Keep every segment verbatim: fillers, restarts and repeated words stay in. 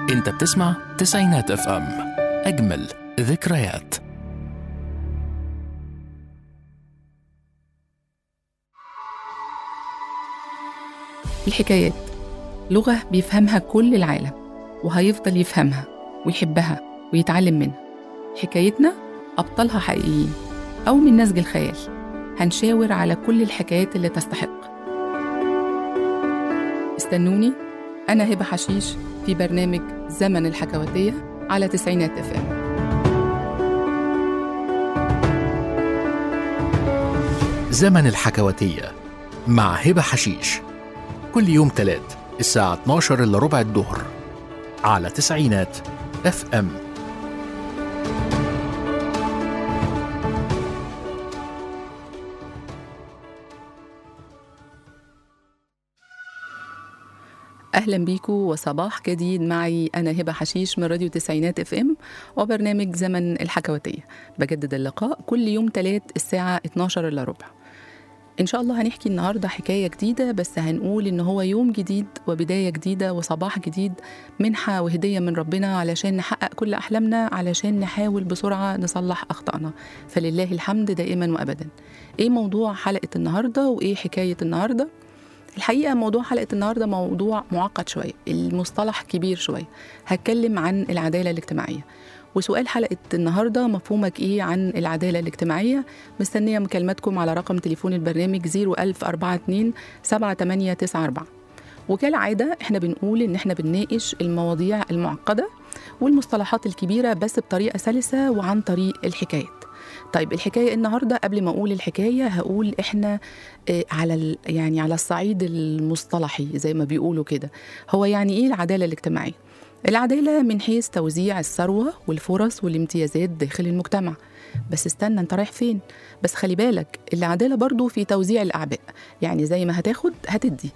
انت بتسمع تسعينات اف ام، اجمل ذكريات. الحكايات لغة بيفهمها كل العالم، وهيفضل يفهمها ويحبها ويتعلم منها. حكايتنا أبطالها حقيقيين أو من نسج الخيال. هنشاور على كل الحكايات اللي تستحق. استنوني، أنا هبة حشيش في برنامج زمن الحكواتية على تسعينات اف ام. زمن الحكواتية مع هبة حشيش، كل يوم تلات الساعة اتناشر إلا ربع الظهر على تسعينات اف ام. أهلا بيكم وصباح جديد معي أنا هبة حشيش من راديو تسعينات اف ام وبرنامج زمن الحكواتية. بجدد اللقاء كل يوم تلات الساعة اتناشر إلا ربع. إن شاء الله هنحكي النهاردة حكاية جديدة، بس هنقول إن هو يوم جديد وبداية جديدة وصباح جديد، منحة وهدية من ربنا علشان نحقق كل أحلامنا، علشان نحاول بسرعة نصلح أخطائنا. فلله الحمد دائما وأبدا. إيه موضوع حلقة النهاردة وإيه حكاية النهاردة؟ الحقيقة موضوع حلقة النهاردة موضوع معقد شوية، المصطلح كبير شوية. هتكلم عن العدالة الاجتماعية، وسؤال حلقة النهاردة مفهومك إيه عن العدالة الاجتماعية؟ مستنية مكالماتكم على رقم تليفون البرنامج صفر ألف أربعة اتنين سبعة تمانية تسعة أربعة. وكالعادة إحنا بنقول إن إحنا بنناقش المواضيع المعقدة والمصطلحات الكبيرة بس بطريقة سلسة وعن طريق الحكايات. طيب الحكاية النهاردة، قبل ما أقول الحكاية هقول إحنا على يعني على الصعيد المصطلحي زي ما بيقولوا كده، هو يعني إيه العدالة الاجتماعية؟ العدالة من حيث توزيع الثروة والفرص والامتيازات داخل المجتمع. بس استنى، انت رايح فين؟ بس خلي بالك العدالة برضو في توزيع الأعباء، يعني زي ما هتاخد هتدي.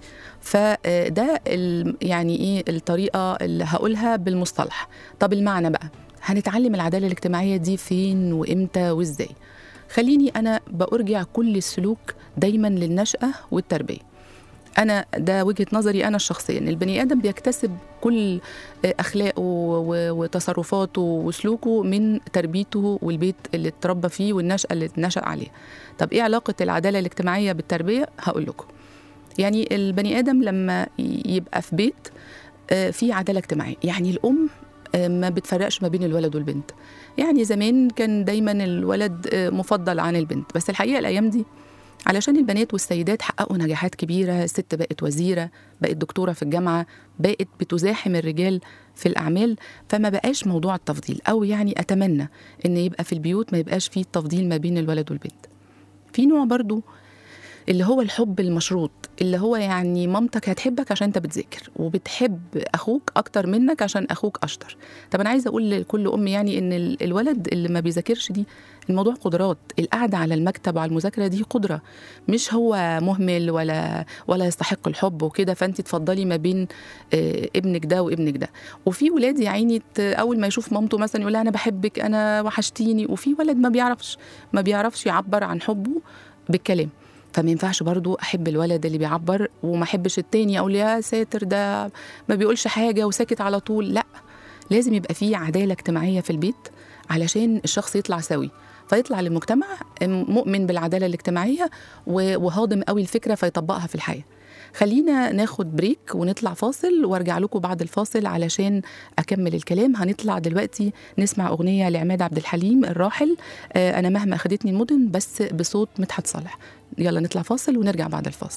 فده يعني إيه الطريقة اللي هقولها بالمصطلح. طب المعنى بقى، هنتعلم العدالة الاجتماعية دي فين وإمتى وإزاي؟ خليني أنا بأرجع كل السلوك دايما للنشأة والتربية. أنا ده وجهة نظري أنا الشخصية، إن البني آدم بيكتسب كل أخلاقه وتصرفاته وسلوكه من تربيته والبيت اللي اتربى فيه والنشأة اللي نشأ عليه. طب إيه علاقة العدالة الاجتماعية بالتربية؟ هقول لكم. يعني البني آدم لما يبقى في بيت فيه عدالة اجتماعية، يعني الأم ما بتفرقش ما بين الولد والبنت. يعني زمان كان دايما الولد مفضل عن البنت، بس الحقيقة الأيام دي علشان البنات والسيدات حققوا نجاحات كبيرة، الست بقت وزيرة، بقت دكتورة في الجامعة، بقت بتزاحم الرجال في الأعمال، فما بقاش موضوع التفضيل. أو يعني أتمنى إن يبقى في البيوت ما يبقاش فيه التفضيل ما بين الولد والبنت. في نوع برضو اللي هو الحب المشروط، اللي هو يعني مامتك هتحبك عشان انت بتذاكر، وبتحب اخوك اكتر منك عشان اخوك اشطر. طب انا عايزه اقول لكل ام يعني ان الولد اللي ما بيذاكرش دي الموضوع قدرات. القعده على المكتب وعلى المذاكره دي قدره، مش هو مهمل ولا ولا يستحق الحب وكده، فانت تفضلي ما بين ابنك ده وابنك ده. وفي ولاد يا عيني اول ما يشوف مامته مثلا يقول لها انا بحبك، انا وحشتيني، وفي ولد ما بيعرفش ما بيعرفش يعبر عن حبه بالكلام. فما ينفعش برضو أحب الولد اللي بيعبر وما أحبش التاني، أقول يا ساتر ده ما بيقولش حاجة وساكت على طول. لا، لازم يبقى فيه عدالة اجتماعية في البيت علشان الشخص يطلع سوي، فيطلع للمجتمع مؤمن بالعدالة الاجتماعية وهاضم قوي الفكرة فيطبقها في الحياة. خلينا ناخد بريك ونطلع فاصل، وارجع لكم بعد الفاصل علشان أكمل الكلام. هنطلع دلوقتي نسمع أغنية لعماد عبد الحليم الراحل، أنا مهما أخدتني المدن، بس بصوت مدحت صالح. يلا نطلع فاصل ونرجع بعد الفاصل.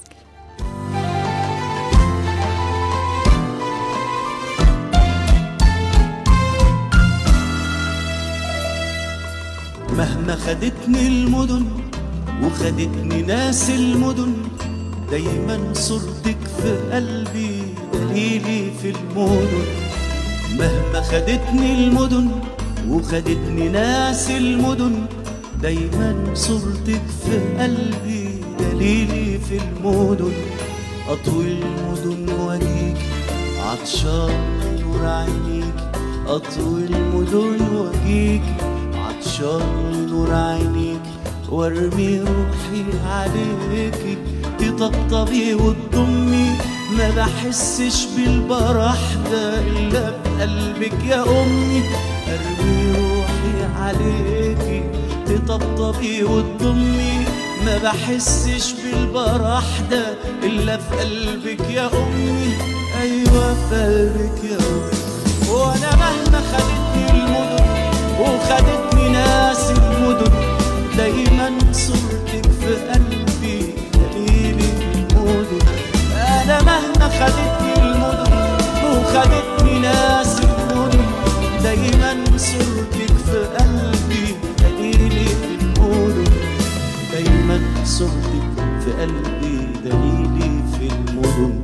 مهما خدتني المدن وخدتني ناس المدن، دايما صورتك في قلبي دليلي في المدن. مهما خدتني المدن وخدتني ناس المدن، دايما صورتك في قلبي دليلي في المدن. أطوي المدن واجيك عطشان نور عينيك، أطوي المدن واجيك عطشان نور عينيك، وارمي روحي عليكي تطبطبي وتضمي ما بحسش بالبرح ده إلا بقلبك يا أمي. أرمي روحي عليكي تطبطبي وتضمي، ما بحسش بالبرح ده إلا في قلبك يا أمي. أيوة في قلبك يا أمي. وأنا مهما خدتني المدن وخدتني ناس المدن، دايما صورتك في قلبي دليلي المدن. أنا مهما خدتني المدن وخدتني ناس المدن، دايما صورتك في قلبي دليلي المدن. دايما صورتك في قلبي دليلي في المدن.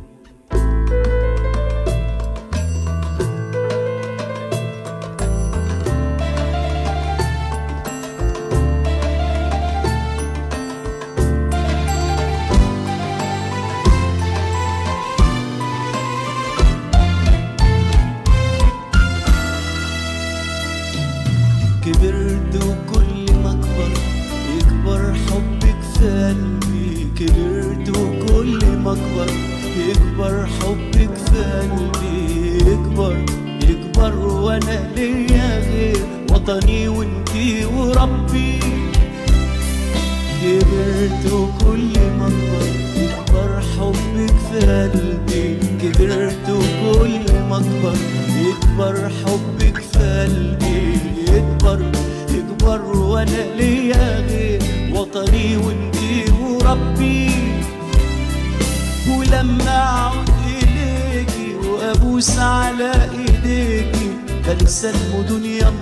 كبرت وكل ما اكبر يكبر حبك في قلبي. كبرت وكل ما اكبر يكبر حبك في قلبي. يكبر يكبر وانا ليا غير وطني وانتي وربي. كبرت وكل ما اكبر يكبر حبك في قلبي. كبرت وكل ما اكبر يكبر حبك في قلبي. يكبر يكبر وانا ليا غير وطني وانتي وربي. ولما اعود اليكي وابوس على ايديكي بنسى المدن يا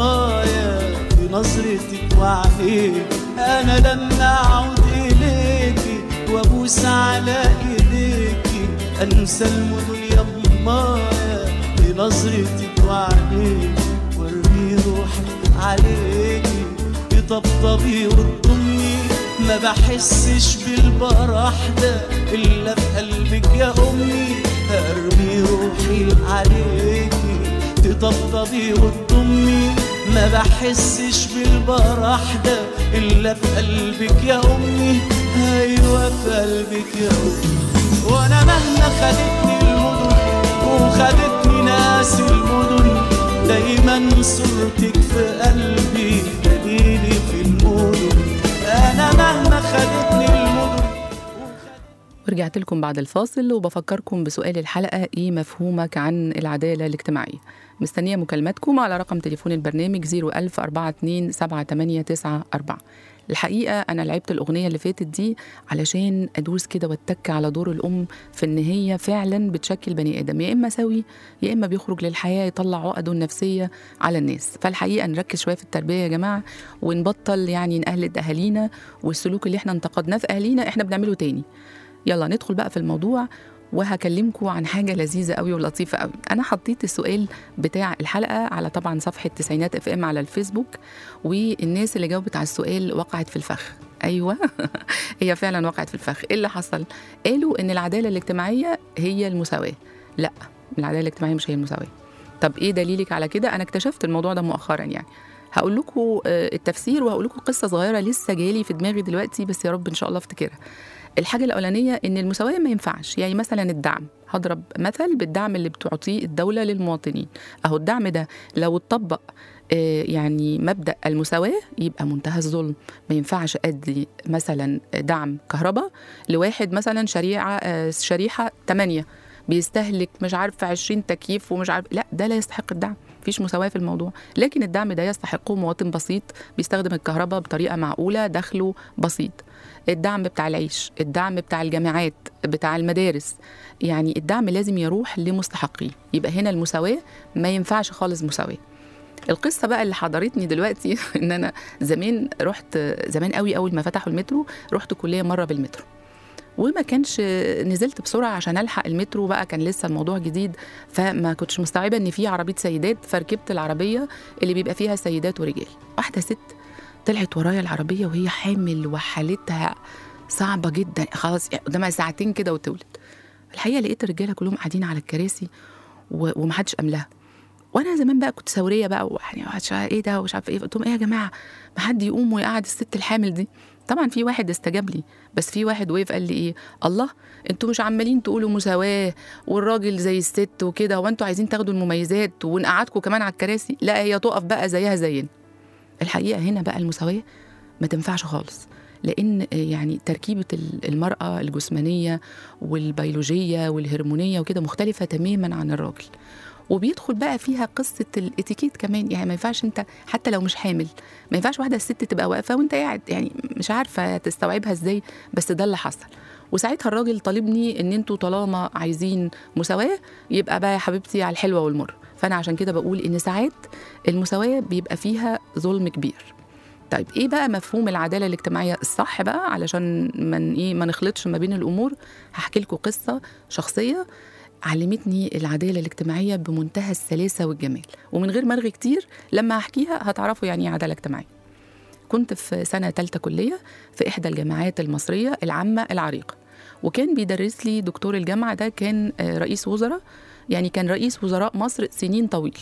مايا بنظرتك وعينيك. انا لما اعود اليكي وابوس على ايديكي انسى المدن يا مايا بنظرتك وعينيك. وارمي روحي عليكي تطبطبي وتضمي، ما بحسش بالبرح ده إلا في قلبك يا أمي. أرمي روحي عليكي تطبطبي وتضمي، ما بحسش بالبرح ده إلا في قلبك يا أمي. أيوة في قلبك يا أمي. وأنا مهما خدتني المدن وخدتني ناس المدن، دايما صورتك في قلبي دليلي في المدن. أنا مهما خدتني المدن. ورجعت لكم بعد الفاصل وبفكركم بسؤال الحلقة: إيه مفهومك عن العدالة الاجتماعية؟ مستنية مكالماتكم على رقم تليفون البرنامج صفر ألف أربعة اتنين سبعة تمانية تسعة أربعة. الحقيقة أنا لعبت الأغنية اللي فاتت دي علشان أدوس كده واتك على دور الأم في إن هي فعلا بتشكل بني آدم، يا إما سوي يا إما بيخرج للحياة يطلع عقده النفسية على الناس. فالحقيقة نركز شوية في التربية يا جماعة، ونبطل يعني نقلد أهالينا، والسلوك اللي إحنا انتقدناه في أهالينا إحنا بنعمله تاني. يلا ندخل بقى في الموضوع، وهكلمكم عن حاجة لذيذة قوي ولطيفة قوي. أنا حطيت السؤال بتاع الحلقة على طبعا صفحة تسعينات اف ام على الفيسبوك، والناس اللي جاوبت على السؤال وقعت في الفخ. أيوة هي فعلا وقعت في الفخ. إيه اللي حصل؟ قالوا إن العدالة الاجتماعية هي المساواة. لا، العدالة الاجتماعية مش هي المساواة. طب إيه دليلك على كده؟ أنا اكتشفت الموضوع ده مؤخرا، يعني هقول لكم التفسير وهقول لكم قصة صغيرة لسه جالي في دماغي دلوقتي، بس يا رب إن شاء الله افتكرها. الحاجة الأولانية إن المساواة ما ينفعش، يعني مثلا الدعم، هضرب مثل بالدعم اللي بتعطيه الدولة للمواطنين. أهو الدعم ده لو اتطبق يعني مبدأ المساواة يبقى منتهى الظلم. ما ينفعش أدي مثلا دعم كهرباء لواحد مثلا شريعة شريحة تمانية بيستهلك مش عارف عشرين تكييف ومش عارف، لا ده لا يستحق الدعم، مفيش مساواة في الموضوع. لكن الدعم ده يستحقه مواطن بسيط بيستخدم الكهرباء بطريقة معقولة، دخله بسيط. الدعم بتاع العيش، الدعم بتاع الجامعات، بتاع المدارس، يعني الدعم لازم يروح لمستحقيه. يبقى هنا المساواة ما ينفعش خالص مساواة. القصة بقى اللي حضرتني دلوقتي ان انا زمان رحت، زمان قوي اول ما فتحوا المترو رحت كلية مرة بالمترو، وما كانش نزلت بسرعة عشان ألحق المترو، بقى كان لسه الموضوع جديد، فما كنتش مستوعبة ان في عربية سيدات، فركبت العربية اللي بيبقى فيها سيدات ورجال. واحدة ست طلعت ورايا العربية وهي حامل وحالتها صعبة جدا، خلاص قدامها ساعتين كده وتولد. الحقيقة لقيت الرجالة كلهم قاعدين على الكراسي ومحدش قاملها. وانا زمان بقى كنت ثوريه بقى، ويعني ايه ده ومش عارفه ايه، قلت لهم ايه يا جماعه، ما حد يقوم ويقعد الست الحامل دي. طبعا في واحد استجاب لي، بس في واحد وقف قال لي ايه، الله انتوا مش عمالين تقولوا مساواة والراجل زي الست وكده، وانتوا عايزين تاخدوا المميزات ونقعدكم كمان على الكراسي؟ لا، هي تقف بقى زيها زينا. الحقيقة هنا بقى المساواة ما تنفعش خالص، لأن يعني تركيبة المرأة الجسمانية والبيولوجية والهرمونية وكده مختلفة تماما عن الراجل، وبيدخل بقى فيها قصة الاتيكيت كمان. يعني ما ينفعش انت حتى لو مش حامل، ما ينفعش واحدة الست تبقى واقفة وانت قاعد، يعني مش عارفة تستوعبها ازاي، بس ده اللي حصل. وساعتها الراجل طالبني ان انتوا طالما عايزين مساواة يبقى بقى يا حبيبتي على الحلوة والمر. فانا عشان كده بقول ان ساعات المساواة بيبقى فيها ظلم كبير. طيب ايه بقى مفهوم العدالة الاجتماعية الصح بقى، علشان من ايه ما نخلطش ما بين الامور؟ هحكي لكم قصة شخصية علمتني العدالة الاجتماعية بمنتهى السلاسة والجمال، ومن غير مرغي كتير لما أحكيها هتعرفوا يعني عدالة اجتماعية. كنت في سنة تالتة كلية في إحدى الجامعات المصرية العامة العريقة، وكان بيدرس لي دكتور الجامعة ده كان رئيس وزراء، يعني كان رئيس وزراء مصر سنين طويل.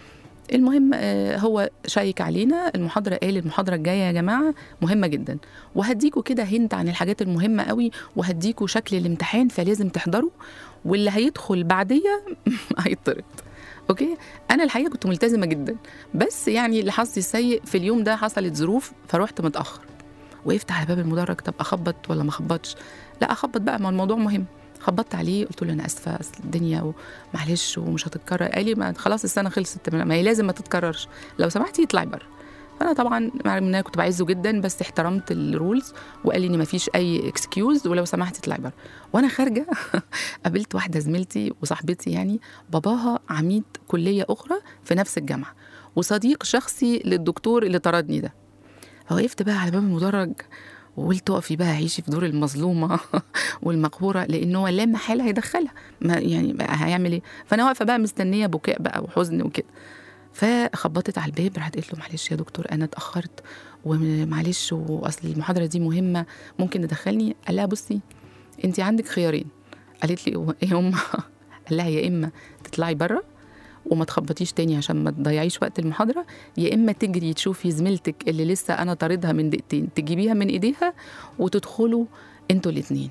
المهم هو شايك علينا المحاضرة، قال المحاضرة الجاية يا جماعة مهمة جدا، وهديكوا كده هنت عن الحاجات المهمة قوي، وهديكوا شكل الامتحان فلازم تحضروا، واللي هيدخل بعدية هيطرد. اوكي، انا الحقيقة كنت ملتزمة جدا، بس يعني لحظي السيء في اليوم ده حصلت ظروف فروحت متأخر. وقفت على باب المدرج، طب اخبط ولا ما اخبطش؟ لا اخبط بقى، ما الموضوع مهم. خبطت عليه قلت له انا اسفه، اصل الدنيا ومعلش ومش هتتكرر. قال لي ما خلاص السنه خلصت، ما هي لازم ما تتكررش، لو سمحتي اطلعي بره. فانا طبعا مع ان انا كنت بعزه جدا بس احترمت الرولز، وقال لي ان ما فيش اي اكسكيوز ولو سمحتي اطلعي بره. وانا خارجه قابلت واحده زميلتي وصاحبتي، يعني باباها عميد كليه اخرى في نفس الجامعه وصديق شخصي للدكتور اللي طردني ده. فوقفت بقى على باب المدرج وقلت اقفي بقى عيشي في دور المظلومه والمقهوره، لانه هو لا محاله هيدخلها، ما يعني هيعمل ايه؟ فانا واقفه بقى مستنيه بكاء بقى وحزن وكده. فخبطت على الباب، راحت قلت له معلش يا دكتور انا اتاخرت ومعلش واصل المحاضره دي مهمه، ممكن ندخلني؟ قال لها بصي انت عندك خيارين. قالت لي ايه هم؟ قال لها يا اما تطلعي بره وما تخبطيش تاني عشان ما تضيعيش وقت المحاضرة، يا إما تجري تشوفي زميلتك اللي لسه أنا طاردها من دقيقتين تجيبيها من إيديها وتدخلوا انتوا الاتنين.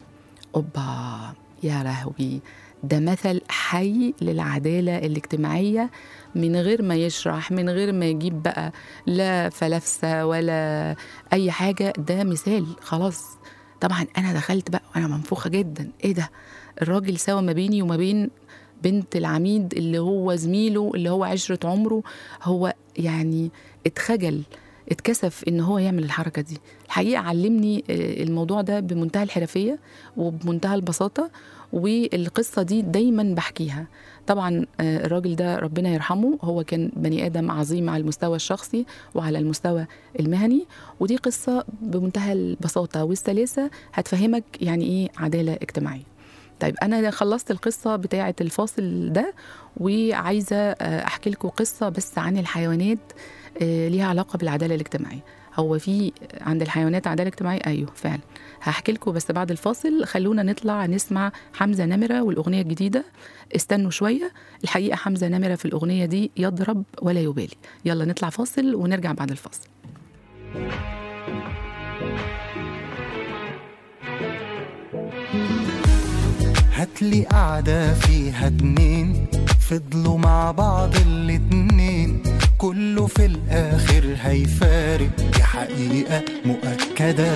أوبا يا لهوي، ده مثل حي للعدالة الاجتماعية من غير ما يشرح، من غير ما يجيب بقى لا فلافسة ولا أي حاجة، ده مثال خلاص. طبعا أنا دخلت بقى وأنا منفوخة جدا، إيه ده؟ الراجل سوى ما بيني وما بين بنت العميد اللي هو زميله اللي هو عشرة عمره، هو يعني اتخجل اتكسف ان هو يعمل الحركة دي. الحقيقة علمني الموضوع ده بمنتهى الحرفية وبمنتهى البساطة، والقصة دي دايما بحكيها. طبعا الراجل ده ربنا يرحمه، هو كان بني آدم عظيم على المستوى الشخصي وعلى المستوى المهني، ودي قصة بمنتهى البساطة والسلاسة هتفهمك يعني ايه عدالة اجتماعية. طيب أنا خلصت القصة بتاعة الفاصل ده، وعايزة أحكي لكم قصة بس عن الحيوانات ليها علاقة بالعدالة الاجتماعية. هو في عند الحيوانات عدالة اجتماعية؟ أيوه فعلا، هحكي لكم بس بعد الفاصل. خلونا نطلع نسمع حمزة نمرة والأغنية الجديدة استنوا شوية. الحقيقة حمزة نمرة في الأغنية دي يضرب ولا يبالي. يلا نطلع فاصل ونرجع بعد الفاصل. هاتلي قاعدة فيها اتنين فضلوا مع بعض الاتنين، كله في الآخر هيفارق، دي حقيقة مؤكدة،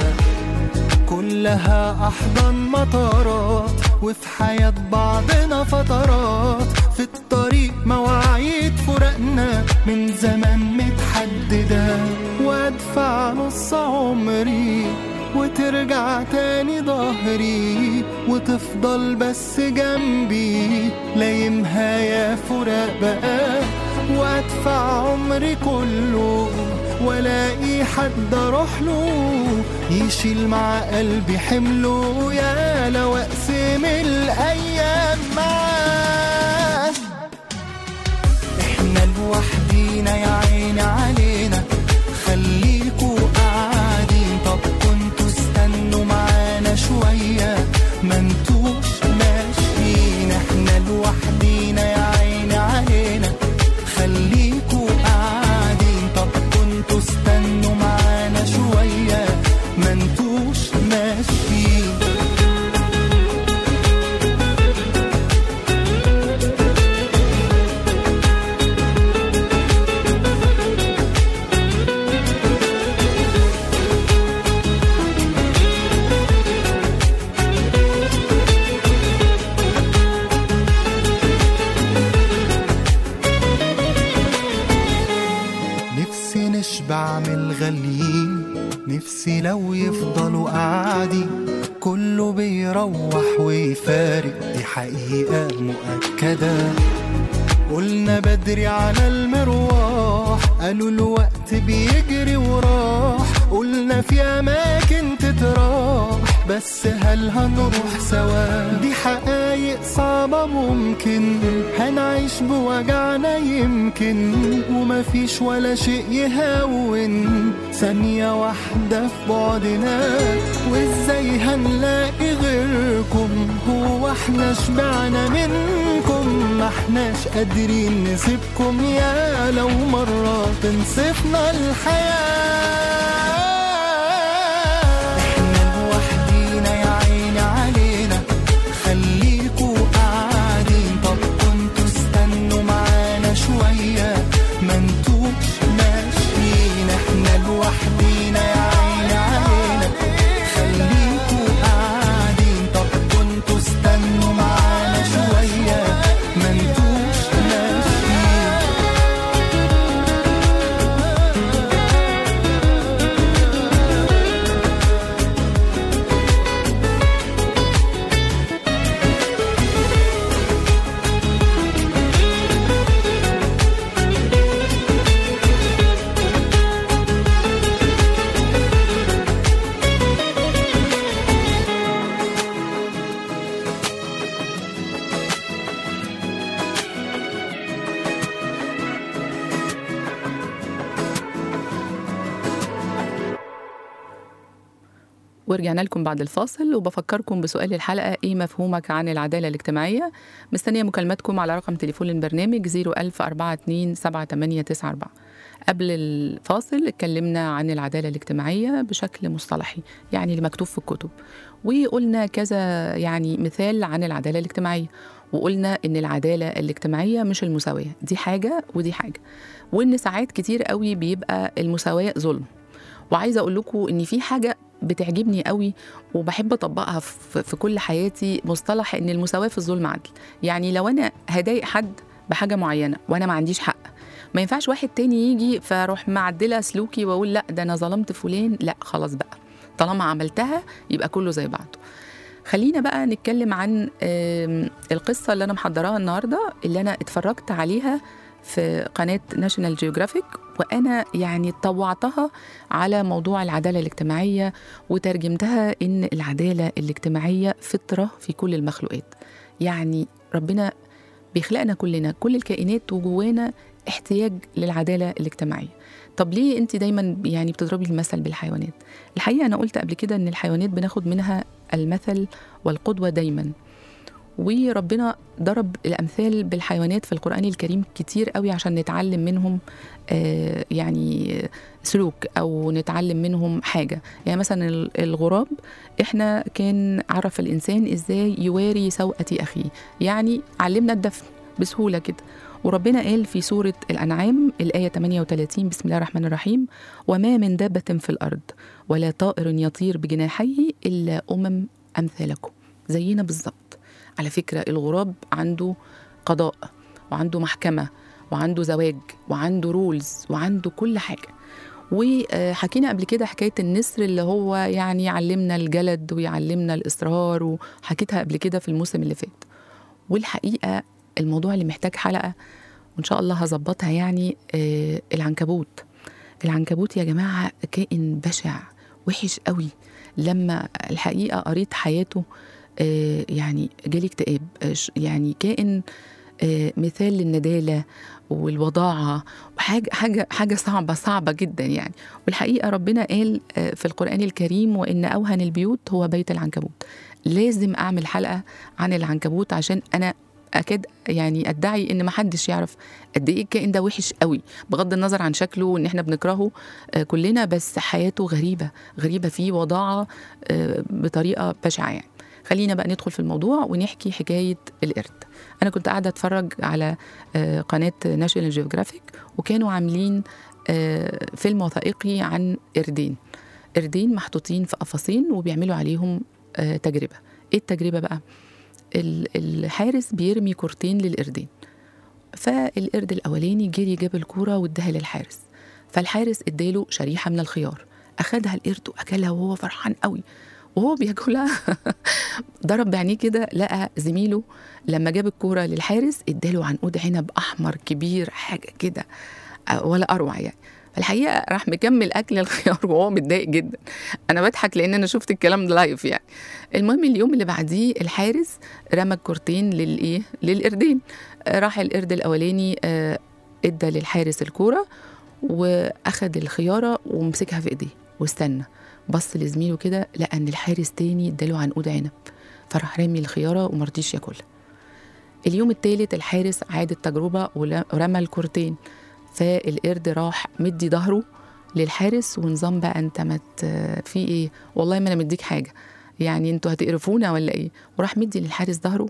كلها أحضان مطارات وفي حياة بعضنا فترات، في الطريق مواعيد فرقنا من زمان متحددة، وادفع نص عمري وترجع تاني ظهري وتفضل بس جنبي، لايمها يا فراق بقى، وادفع عمري كله ولاقي حد اروح له يشيل مع قلبي حمله، يا لو اقسم الايام معاه. احنا لوحدينا يا عيني علينا، خليكوا قاعدين، طب كنتوا استنوا معانا شوية، ما انتوش ماشيين، احنا لوحدينا يا عيني علينا، خليكوا قاعدين، طب كنتوا استنوا معانا شوية، ما هيروح ويفارق، دي حقيقة مؤكدة. قلنا بدري على المروح، قالوا الوقت بيجري وراح. قلنا في أماكن تتراح، بس هل هنروح سوا؟ دي حقايق صعبة ممكن هنعيش بوجعنا يمكن، ومفيش ولا شيء يهون ثانية واحدة في بعدنا. وازاي هنلاقي غيركم؟ هو احنا شبعنا منكم؟ ما احناش قادرين نسيبكم، يا لو مرة تنصفنا الحياة. احنا لوحدينا يا عيني علينا، خليكوا قاعدين. طب كنتوا استنوا معانا شوية، ما انتوش ماشيين. احنا لوحدينا يا عيني علينا، خليكوا قاعدين. طب كنتوا استنوا معانا شوية، ما انتوش ماشيين. ورجعنا لكم بعد الفاصل، وبفكركم بسؤال الحلقة: ايه مفهومك عن العدالة الاجتماعية؟ مستنية مكالماتكم على رقم تليفون البرنامج صفر ألف أربعة اتنين سبعة تمانية تسعة أربعة. قبل الفاصل اتكلمنا عن العدالة الاجتماعية بشكل مصطلحي، يعني اللي مكتوب في الكتب، وقلنا كذا يعني مثال عن العدالة الاجتماعية، وقلنا ان العدالة الاجتماعية مش المساواة، دي حاجة ودي حاجة، وان ساعات كتير قوي بيبقى المساواة ظلم. وعايزة اقول لكم ان في حاجة بتعجبني قوي وبحب اطبقها في كل حياتي، مصطلح ان المساواة في الظلم عدل. يعني لو انا هضايق حد بحاجة معينة وانا ما عنديش حق، ما ينفعش واحد تاني يجي فاروح معدلة سلوكي واقول لا ده انا ظلمت فلان، لا خلاص بقى طالما عملتها يبقى كله زي بعضه. خلينا بقى نتكلم عن القصة اللي انا محضراها النهاردة، اللي انا اتفرجت عليها في قناة ناشونال جيوغرافيك، وأنا يعني طوعتها على موضوع العدالة الاجتماعية، وترجمتها إن العدالة الاجتماعية فطرة في كل المخلوقات. يعني ربنا بيخلقنا كلنا، كل الكائنات وجوانا احتياج للعدالة الاجتماعية. طب ليه أنت دايما يعني بتضربي المثل بالحيوانات؟ الحقيقة أنا قلت قبل كده إن الحيوانات بناخد منها المثل والقدوة دايما، وربنا ضرب الأمثال بالحيوانات في القرآن الكريم كتير قوي عشان نتعلم منهم آه يعني سلوك أو نتعلم منهم حاجة. يعني مثلا الغراب، إحنا كان عرف الإنسان إزاي يواري سوءة أخيه، يعني علمنا الدفن بسهولة كده. وربنا قال في سورة الأنعام الآية ثمانية وثلاثين: بسم الله الرحمن الرحيم: وما من دابة في الأرض ولا طائر يطير بجناحيه إلا أمم أمثالكم. زينا بالظبط. على فكرة الغراب عنده قضاء وعنده محكمة وعنده زواج وعنده رولز وعنده كل حاجة. وحكينا قبل كده حكاية النسر اللي هو يعني علمنا الجلد ويعلمنا الإصرار، وحكيتها قبل كده في الموسم اللي فات. والحقيقة الموضوع اللي محتاج حلقة وإن شاء الله هظبطها، يعني العنكبوت. العنكبوت يا جماعة كائن بشع وحش قوي. لما الحقيقة قريت حياته يعني جالي اكتئاب. يعني كائن مثال للندالة والوضاعة، وحاجة حاجة حاجة صعبة صعبة جدا يعني. والحقيقة ربنا قال في القرآن الكريم: وإن أوهن البيوت هو بيت العنكبوت. لازم أعمل حلقة عن العنكبوت، عشان أنا أكاد يعني أدعي إن محدش يعرف قد إيه الكائن ده وحش قوي، بغض النظر عن شكله وإن إحنا بنكرهه كلنا، بس حياته غريبة غريبة، فيه وضاعة بطريقة بشعة يعني. خلينا بقى ندخل في الموضوع ونحكي حكاية القرد. أنا كنت قاعدة أتفرج على قناة ناشونال جيوغرافيك، وكانوا عاملين فيلم وثائقي عن قردين قردين محطوطين في قفصين وبيعملوا عليهم تجربة. إيه التجربة بقى؟ الحارس بيرمي كورتين للقردين، فالقرد الأولاني جري جاب الكورة واداها للحارس، فالحارس اداله شريحة من الخيار، أخدها القرد وأكلها وهو فرحان قوي. وهو بياكلها ضرب بعينيه كده، لقى زميله لما جاب الكوره للحارس اداله عنقود عنب احمر كبير، حاجه كده ولا اروع يعني. الحقيقه راح مكمل اكل الخيار وهو متضايق جدا. انا بضحك لان انا شفت الكلام ده لايف يعني. المهم اليوم اللي بعديه الحارس رمى الكورتين للايه للقردين. راح القرد الاولاني ادى للحارس الكوره واخد الخياره ومسكها في ايديه واستنى، بص لزميله كده لقى ان الحارس تاني اداله عنقود عنب، فراح رامي الخياره ومرضيش ياكلها. اليوم الثالث الحارس عاد التجربه ورمى الكورتين، فالقرد راح مدي ظهره للحارس ونظام بقى انت مت في ايه، والله ما انا مديك حاجه يعني انتوا هتقرفونا ولا ايه، وراح مدي للحارس ظهره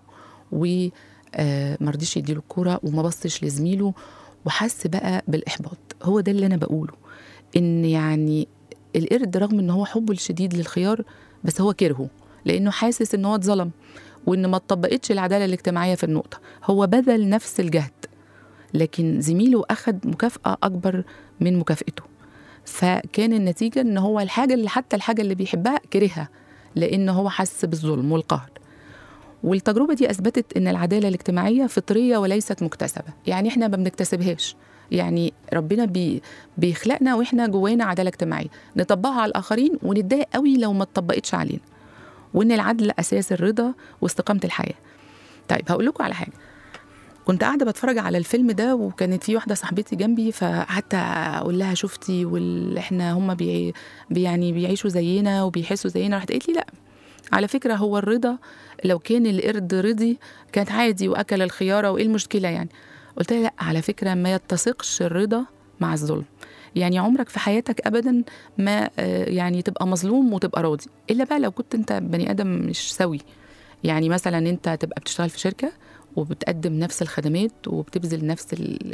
ومرضيش يديله الكوره وما بصش لزميله وحس بقى بالاحباط. هو ده اللي انا بقوله، ان يعني القرد رغم ان هو حبه الشديد للخيار بس هو كرهه لانه حاسس ان هو اتظلم وان ما اتطبقتش العداله الاجتماعيه في النقطه. هو بذل نفس الجهد لكن زميله أخد مكافأة أكبر من مكافأته، فكان النتيجة إن هو الحاجة اللي حتى الحاجة اللي بيحبها كرهها لأن هو حس بالظلم والقهر. والتجربة دي أثبتت إن العدالة الاجتماعية فطرية وليست مكتسبة، يعني إحنا ما بنكتسبهاش، يعني ربنا بي بيخلقنا وإحنا جوانا عدالة اجتماعية نطبقها على الآخرين ونتضايق قوي لو ما اتطبقتش علينا، وإن العدل أساس الرضا واستقامة الحياة. طيب هقول لكم على حاجة، كنت قاعدة بتفرج على الفيلم ده وكانت في واحدة صاحبتي جنبي، فقعدت أقول لها شفتي وإحنا هم بي يعني بيعيشوا زينا وبيحسوا زينا، راحت قالت لي لا على فكرة هو الرضا لو كان القرد رضي كانت عادي وأكل الخيارة وإيه المشكلة يعني. قلت لها لا على فكرة ما يتسقش الرضا مع الظلم، يعني عمرك في حياتك أبدا ما يعني تبقى مظلوم وتبقى راضي، إلا بقى لو كنت أنت بني آدم مش سوي. يعني مثلا أنت تبقى بتشتغل في شركة وبتقدم نفس الخدمات وبتبذل نفس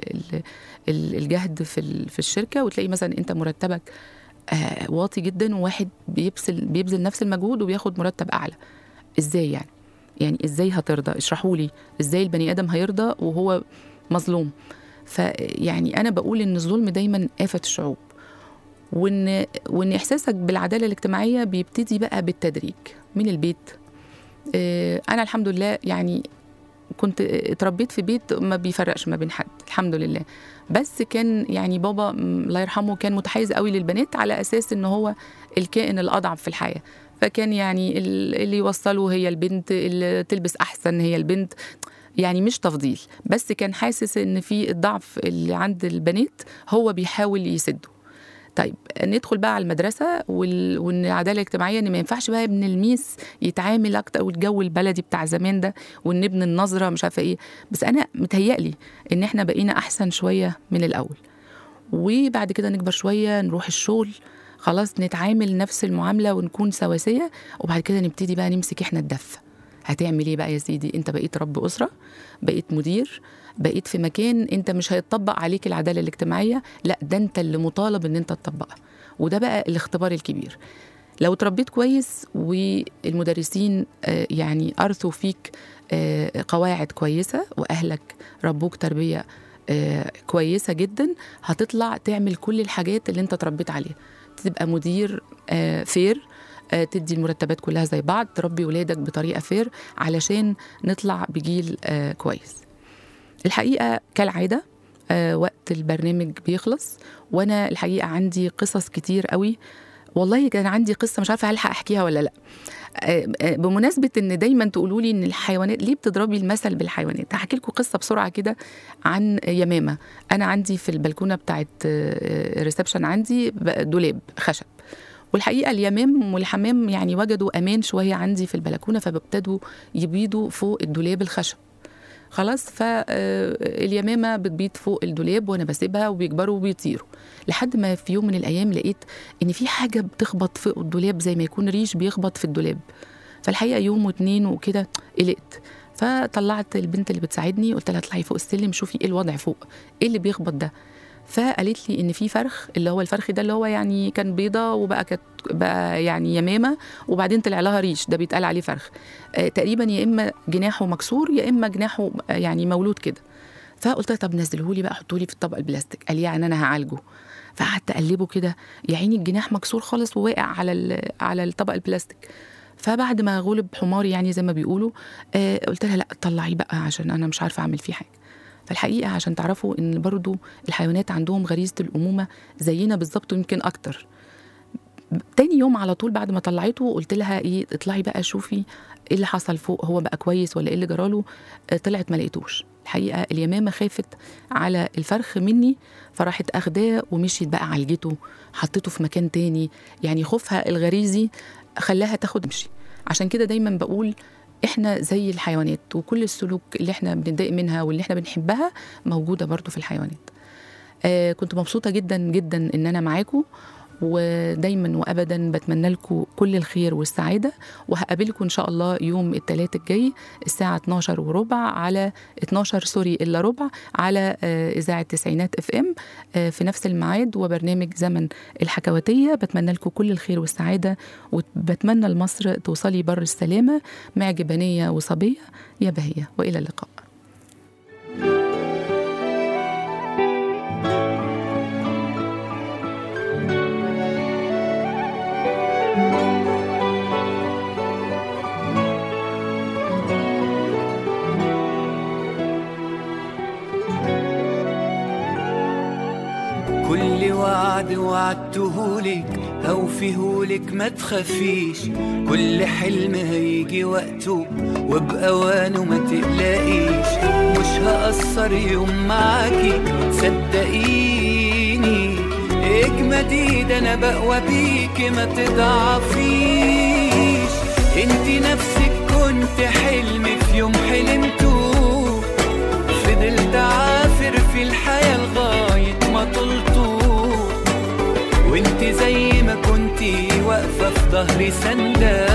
الجهد في في الشركه، وتلاقي مثلا انت مرتبك آه واطي جدا وواحد بيبذل بيبذل نفس المجهود وبياخد مرتب اعلى. ازاي يعني؟ يعني ازاي هترضى؟ اشرحوا لي ازاي البني ادم هيرضى وهو مظلوم؟ فيعني انا بقول ان الظلم دايما آفة الشعوب، وان وان احساسك بالعداله الاجتماعيه بيبتدي بقى بالتدريج من البيت. آه انا الحمد لله يعني كنت اتربيت في بيت ما بيفرقش ما بين حد الحمد لله، بس كان يعني بابا الله يرحمه كان متحيز قوي للبنات على اساس ان هو الكائن الاضعف في الحياه، فكان يعني اللي يوصله هي البنت، اللي تلبس احسن هي البنت، يعني مش تفضيل بس كان حاسس ان في الضعف اللي عند البنات هو بيحاول يسده. طيب ندخل بقى على المدرسة وال... وإن العدالة الاجتماعية إن ما ينفعش بقى ابن الميس يتعامل أكتر والجو البلدي بتاع زمان ده وإن ابن النظرة مش عارفة إيه، بس أنا متهيألي إن إحنا بقينا أحسن شوية من الأول، وبعد كده نكبر شوية نروح الشغل خلاص نتعامل نفس المعاملة ونكون سواسية، وبعد كده نبتدي بقى نمسك إحنا الدفة. هتعمل إيه بقى يا سيدي؟ أنت بقيت رب أسرة، بقيت مدير، بقيت في مكان انت مش هيتطبق عليك العدالة الاجتماعية، لا ده انت اللي مطالب ان انت تطبقها، وده بقى الاختبار الكبير. لو تربيت كويس والمدرسين يعني أرثوا فيك قواعد كويسة وأهلك ربوك تربية كويسة جدا، هتطلع تعمل كل الحاجات اللي انت تربيت عليها، تبقى مدير فير، تدي المرتبات كلها زي بعض، تربي ولادك بطريقة فير علشان نطلع بجيل كويس. الحقيقة كالعادة آه وقت البرنامج بيخلص، وأنا الحقيقة عندي قصص كتير قوي، والله كان عندي قصة مش عارفة هلحق أحكيها ولا لأ. آه آه بمناسبة إن دايما تقولوا لي إن الحيوانات ليه بتضربي المثل بالحيوانات، هحكي لكم قصة بسرعة كده عن يمامة. أنا عندي في البلكونة بتاعت آه ريسبشن عندي دولاب خشب، والحقيقة اليمام والحمام يعني وجدوا أمان شوية عندي في البلكونة، فبابتدوا يبيضوا فوق الدولاب الخشب. خلاص فاليمامة بتبيض فوق الدولاب وانا بسيبها وبيكبروا وبيطيروا، لحد ما في يوم من الايام لقيت ان في حاجة بتخبط فوق الدولاب زي ما يكون ريش بيخبط في الدولاب. فالحقيقة يوم واتنين وكده قلقت، فطلعت البنت اللي بتساعدني قلت لها اطلعي فوق السلم شوفي ايه الوضع فوق، ايه اللي بيخبط ده. فقالت لي ان في فرخ، اللي هو الفرخ ده اللي هو يعني كان بيضة وبقى كانت بقى يعني يمامة وبعدين طلع لها ريش، ده بيتقال عليه فرخ آه تقريبا، يا اما جناحه مكسور يا اما جناحه يعني مولود كده. فقلت لها طب نزلهولي بقى حطولي في الطبق البلاستيك. قال يعني انا هعالجه. فقعدت اقلبه كده، يا عيني الجناح مكسور خالص وواقع على على الطبق البلاستيك. فبعد ما غلب حماري يعني زي ما بيقولوا، آه قلت لها لا طلعي بقى عشان انا مش عارفه اعمل فيه حاجه. فالحقيقه عشان تعرفوا ان برضو الحيوانات عندهم غريزه الامومه زينا بالظبط ويمكن اكتر. تاني يوم على طول بعد ما طلعته قلت لها ايه، اطلعي بقى شوفي ايه اللي حصل فوق، هو بقى كويس ولا ايه اللي جراله. آه طلعت ما لقيتوش. الحقيقه اليمامه خافت على الفرخ مني، فراحت اخداه ومشيت بقى عالجته، حطيته في مكان تاني. يعني خوفها الغريزي خلاها تاخد مشي. عشان كده دايما بقول احنا زي الحيوانات، وكل السلوك اللي احنا بنتضايق منها واللي احنا بنحبها موجوده برضو في الحيوانات. آه كنت مبسوطه جدا جدا ان انا معاكم، ودايما وابدا بتمنى لكم كل الخير والسعاده، وهقابلكم ان شاء الله يوم الثلاث الجاي الساعه اتناشر وربع على اتناشر سوري الا ربع على اذاعه تسعينات اف ام في نفس الميعاد، وبرنامج زمن الحكواتيه. بتمنى لكم كل الخير والسعاده، وبتمنى لمصر توصلي بر السلامه مع جبانيه وصبيه يا بهيه، والى اللقاء. كل وعد وعدتهولك هوفيهولك ما تخافيش، كل حلم هيجي وقته وبأوانه ما تقلقيش. مش هقصر يوم معاكي صدقيني، اجمدي ده انا بقوى بيكي ما تضعفيش. انتي نفسك كنت حلم في يوم حلمته، فضلت عافر في الحياة لغاية ما طلته. وانتي زي ما كنتي واقفة في ظهري سندة،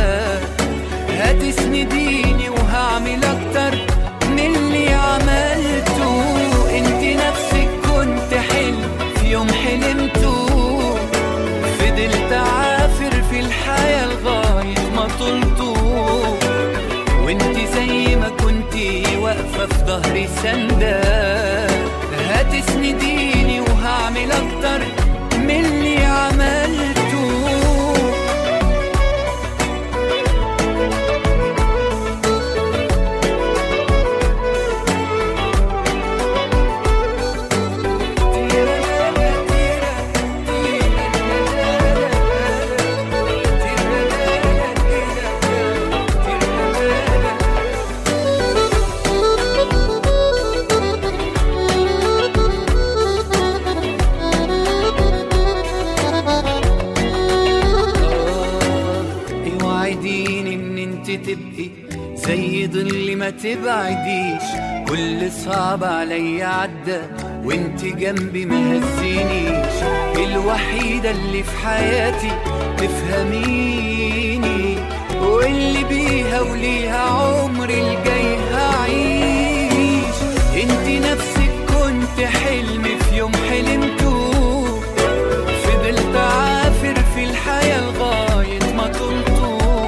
هتسنديني وهعمل اكتر من اللي عملته. انتي نفسك كنت حلم في يوم حلمته، فضلت عافر في الحياة لغاية ما طلته. وانتي زي ما كنتي واقفة في ظهري سندة، هتسنديني وهعمل اكتر من اللي عملته. تبقي زي ظل ما تبعديش، كل صعب عليا عدى وانت جنبي ما هزينيش. الوحيدة اللي في حياتي تفهميني، واللي بيها وليها عمري الجاي هعيش. انت نفسك كنت حلم في يوم حلمته، فضلت عافر في الحياة لغاية ما طلته.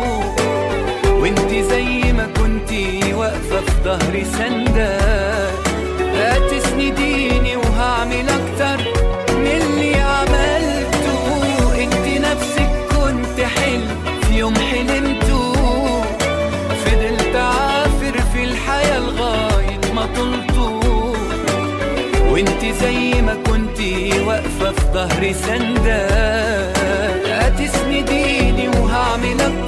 وانتي زي ما كنتي واقفة في ظهري سندة، هتسنديني وهعمل اكتر من اللي عملته. انتي نفسك كنت حلم في يوم حلمته، فضلت عافر في الحياة لغاية ما طلته. وانتي زي ما كنتي واقفة في ظهري سندة، هتسنديني وهعمل اكتر